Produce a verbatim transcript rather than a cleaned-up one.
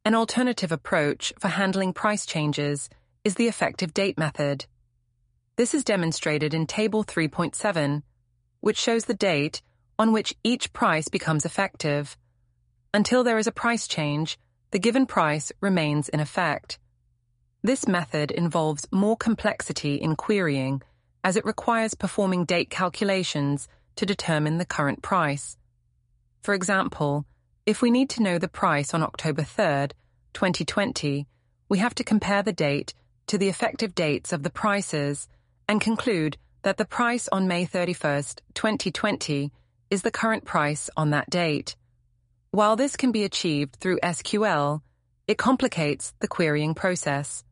An alternative approach for handling price changes is the effective date method. This is demonstrated in Table three point seven, which shows the date on which each price becomes effective. Until there is a price change, the given price remains in effect. This method involves more complexity in querying, as it requires performing date calculations to determine the current price. For example, if we need to know the price on October third, twenty twenty, we have to compare the date to the effective dates of the prices and conclude that the price on May thirty-first, twenty twenty is the current price on that date. While this can be achieved through S Q L, it complicates the querying process.